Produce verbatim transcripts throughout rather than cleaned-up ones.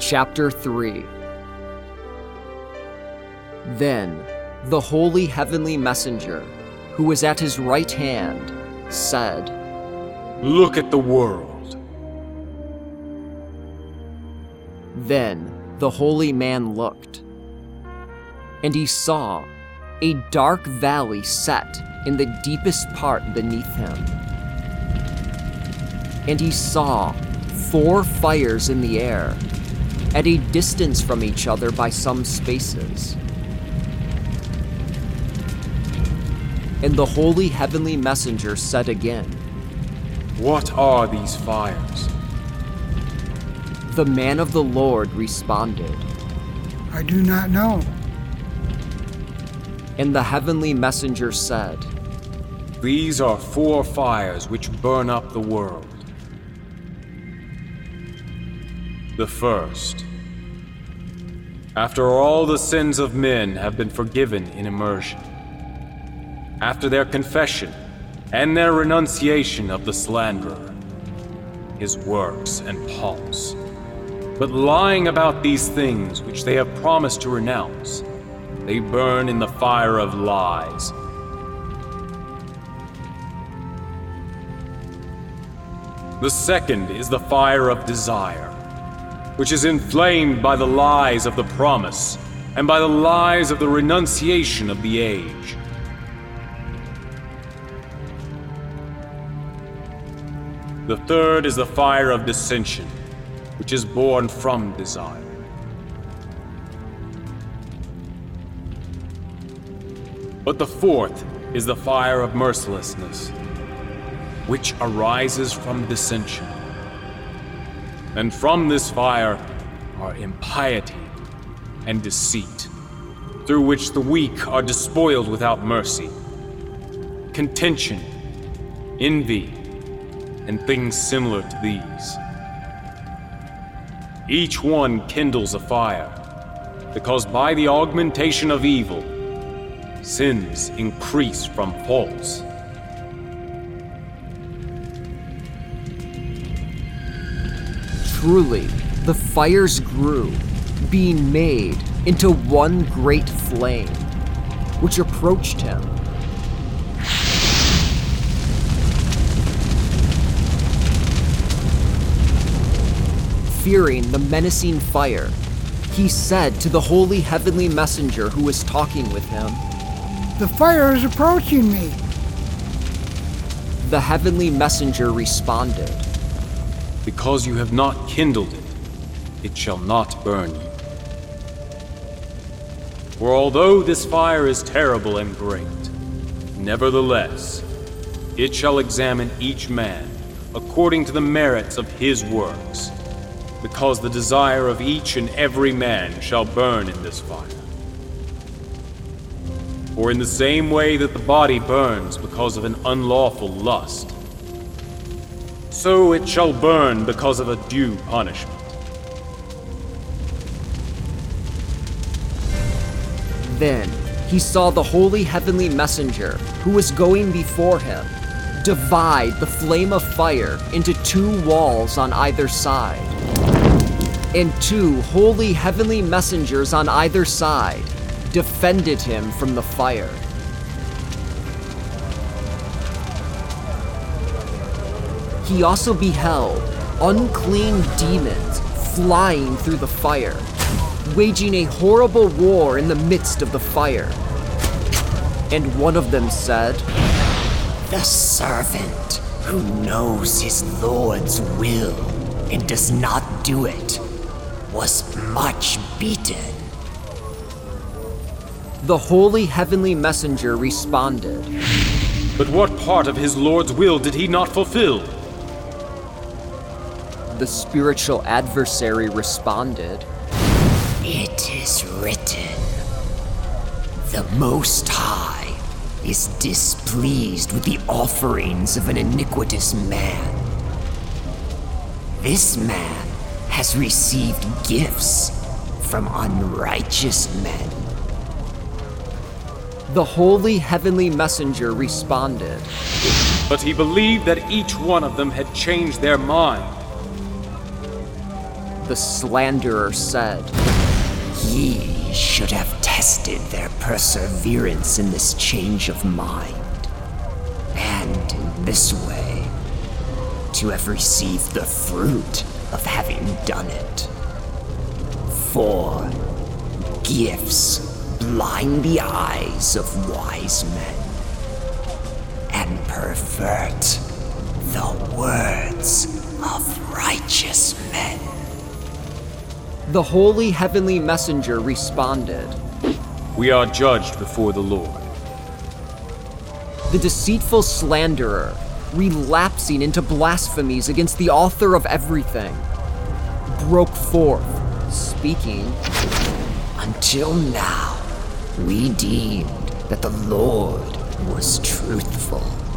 Chapter three. Then the holy heavenly messenger, who was at his right hand, said, "Look at the world." Then the holy man looked, and he saw a dark valley set in the deepest part beneath him. And he saw four fires in the air, at a distance from each other by some spaces. And the holy heavenly messenger said again, "What are these fires?" The man of the Lord responded, "I do not know." And the heavenly messenger said, "These are four fires which burn up the world. The first. After all the sins of men have been forgiven in immersion, after their confession and their renunciation of the slanderer, his works and pomps, but lying about these things which they have promised to renounce, they burn in the fire of lies. The second is the fire of desire, which is inflamed by the lies of the promise and by the lies of the renunciation of the age. The third is the fire of dissension, which is born from desire. But the fourth is the fire of mercilessness, which arises from dissension. And from this fire are impiety and deceit, through which the weak are despoiled without mercy, contention, envy, and things similar to these. Each one kindles a fire, because by the augmentation of evil, sins increase from faults. Truly, the fires grew, being made into one great flame, which approached him. Fearing the menacing fire, he said to the holy heavenly messenger who was talking with him, "The fire is approaching me." The heavenly messenger responded, "Because you have not kindled it, it shall not burn you. For although this fire is terrible and great, nevertheless, it shall examine each man according to the merits of his works, because the desire of each and every man shall burn in this fire. For in the same way that the body burns because of an unlawful lust, so it shall burn because of a due punishment." Then he saw the holy heavenly messenger who was going before him divide the flame of fire into two walls on either side, and two holy heavenly messengers on either side defended him from the fire. He also beheld unclean demons flying through the fire, waging a horrible war in the midst of the fire. And one of them said, "The servant who knows his Lord's will and does not do it was much beaten." The holy heavenly messenger responded, "But what part of his Lord's will did he not fulfill?" The spiritual adversary responded, "It is written, the Most High is displeased with the offerings of an iniquitous man. This man has received gifts from unrighteous men." The holy heavenly messenger responded, But he believed that each one of them had changed their mind. The slanderer said, Ye should have tested their perseverance in this change of mind, and in this way, to have received the fruit of having done it. For gifts blind the eyes of wise men, and pervert the words of righteous men. The holy heavenly messenger responded, We are judged before the Lord. The deceitful slanderer, relapsing into blasphemies against the author of everything, broke forth, speaking, Until now, we deemed that the Lord was truthful.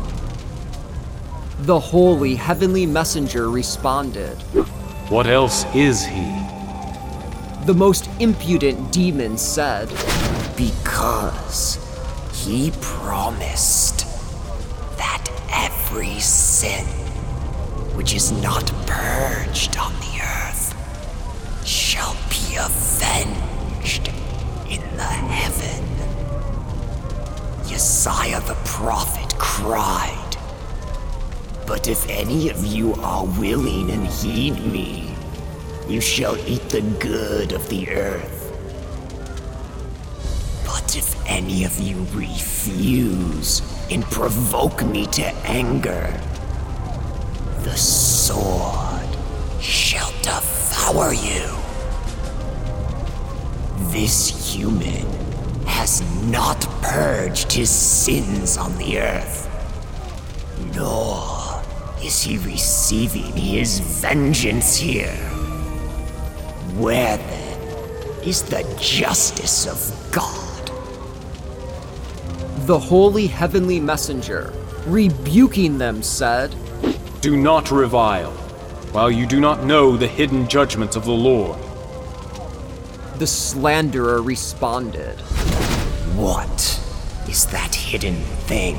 The holy heavenly messenger responded, What else is he? The most impudent demon said, Because he promised that every sin which is not purged on the earth shall be avenged in the heaven. Yesaiah the prophet cried, But if any of you are willing and heed me, you shall eat the good of the earth. But if any of you refuse and provoke me to anger, the sword shall devour you. This human has not purged his sins on the earth, nor is he receiving his vengeance here. Where then is the justice of God? The holy heavenly messenger, rebuking them, said, Do not revile, while you do not know the hidden judgments of the Lord. The slanderer responded, What is that hidden thing?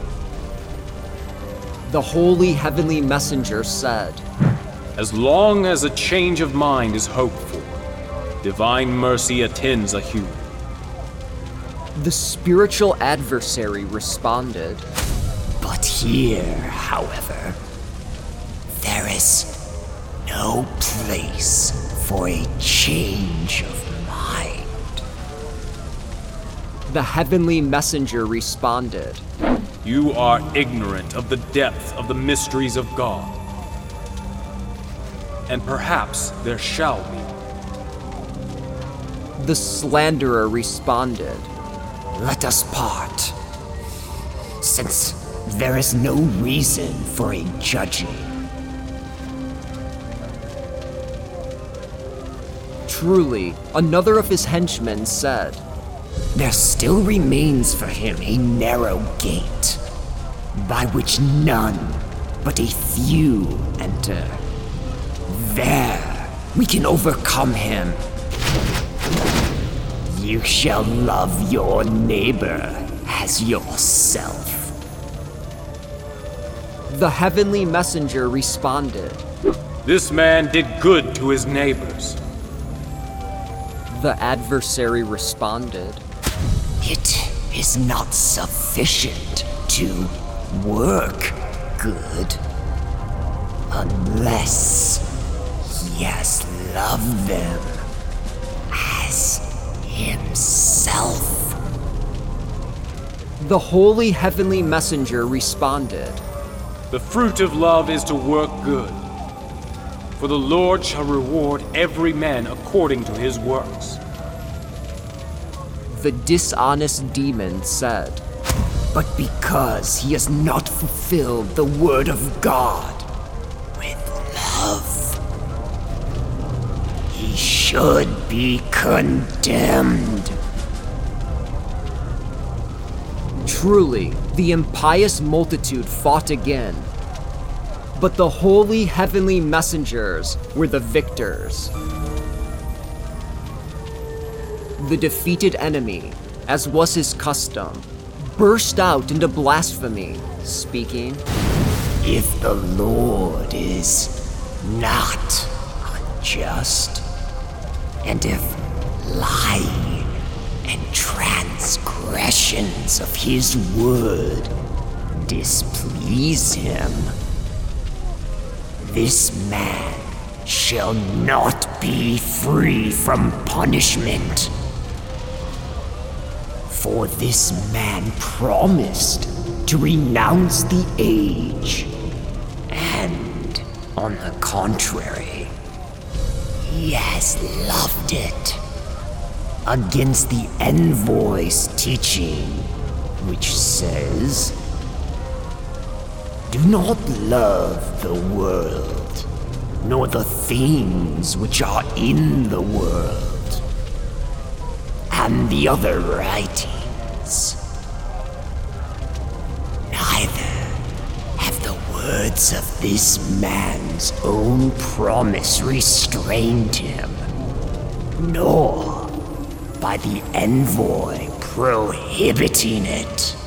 The holy heavenly messenger said, As long as a change of mind is hoped for, divine mercy attends a human. The spiritual adversary responded, But here, however, there is no place for a change of mind. The heavenly messenger responded, You are ignorant of the depth of the mysteries of God. And perhaps there shall be. The slanderer responded, Let us part, since there is no reason for a judging. Truly, another of his henchmen said, There still remains for him a narrow gate, by which none but a few enter. There we can overcome him. You shall love your neighbor as yourself. The heavenly messenger responded, This man did good to his neighbors. The adversary responded, It is not sufficient to work good unless he has loved them as himself. The holy heavenly messenger responded, The fruit of love is to work good. For the Lord shall reward every man according to his works. The dishonest demon said, But because he has not fulfilled the word of God with love, he should be condemned. Truly, the impious multitude fought again, but the holy heavenly messengers were the victors. The defeated enemy, as was his custom, burst out into blasphemy, speaking, If the Lord is not just, and if lying and transgressions of his word displease him, this man shall not be free from punishment. For this man promised to renounce the age, and, on the contrary, he has loved it, against the envoy's teaching, which says, "Do not love the world, nor the things which are in the world," and the other writings. Neither have the words of this man's own promise restrained him, nor by the envoy prohibiting it.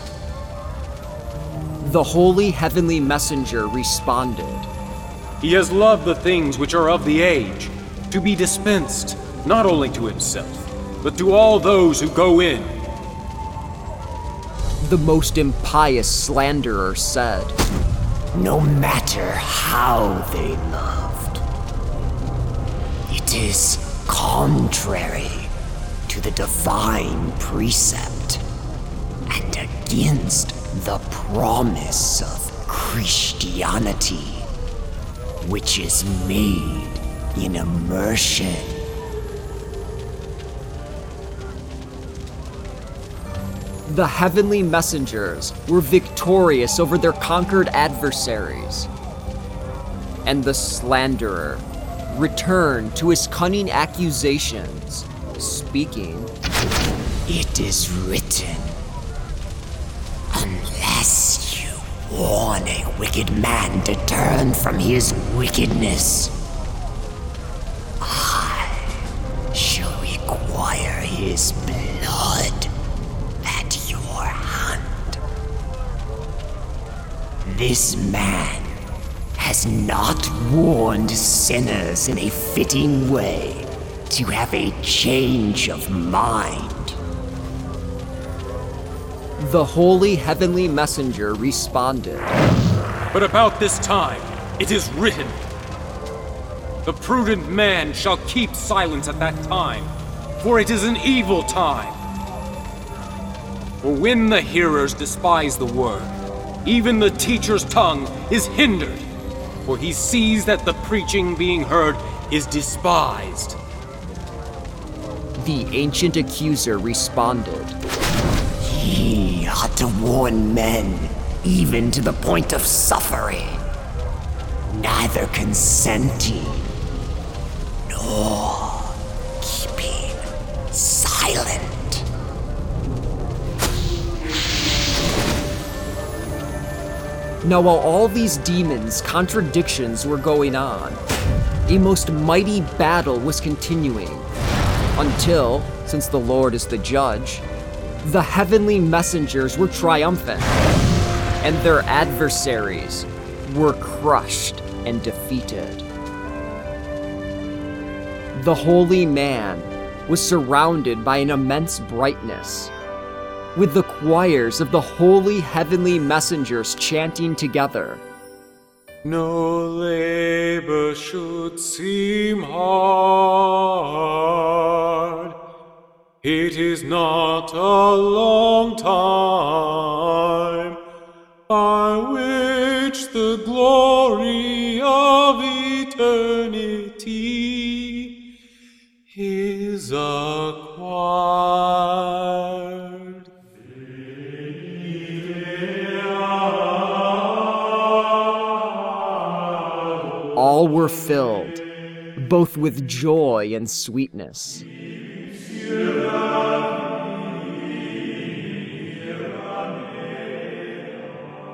The holy heavenly messenger responded, He has loved the things which are of the age, to be dispensed, not only to himself, but to all those who go in. The most impious slanderer said, No matter how they loved, it is contrary to the divine precept and against the promise of Christianity, which is made in immersion. The heavenly messengers were victorious over their conquered adversaries, and the slanderer returned to his cunning accusations, speaking, It is written, unless you warn a wicked man to turn from his wickedness, I shall require his blood at your hand. This man has not warned sinners in a fitting way to have a change of mind. The holy heavenly messenger responded, But about this time it is written, The prudent man shall keep silence at that time, for it is an evil time. For when the hearers despise the word, even the teacher's tongue is hindered, for he sees that the preaching being heard is despised. The ancient accuser responded, He ought to warn men, even to the point of suffering, neither consenting nor keeping silent. Now while all these demons' contradictions were going on, a most mighty battle was continuing, until, since the Lord is the judge, the heavenly messengers were triumphant, and their adversaries were crushed and defeated. The holy man was surrounded by an immense brightness, with the choirs of the holy heavenly messengers chanting together, No labor should seem hard. It is not a long time by which the glory of eternity is acquired. all were filled, both with joy and sweetness. Love.